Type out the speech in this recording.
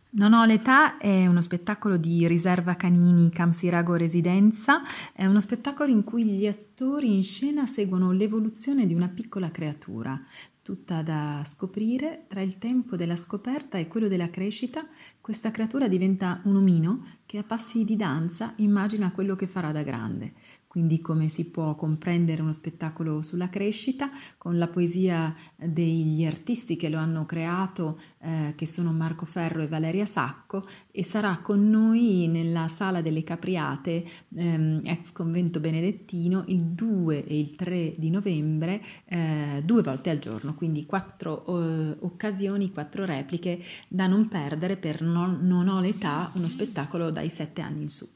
Non ho l'età è uno spettacolo di Riserva Canini Camsirago Residenza, è uno spettacolo in cui gli attori in scena seguono l'evoluzione di una piccola creatura, tutta da scoprire. Tra il tempo della scoperta e quello della crescita, questa creatura diventa un omino che a passi di danza immagina quello che farà da grande. Quindi come si può comprendere uno spettacolo sulla crescita con la poesia degli artisti che lo hanno creato, che sono Marco Ferro e Valeria Sacco, e sarà con noi nella Sala delle Capriate, ex convento benedettino, il 2 e il 3 di novembre, 2 volte al giorno, quindi 4 occasioni, 4 repliche da non perdere per non ho l'età, uno spettacolo dai 7 anni in su.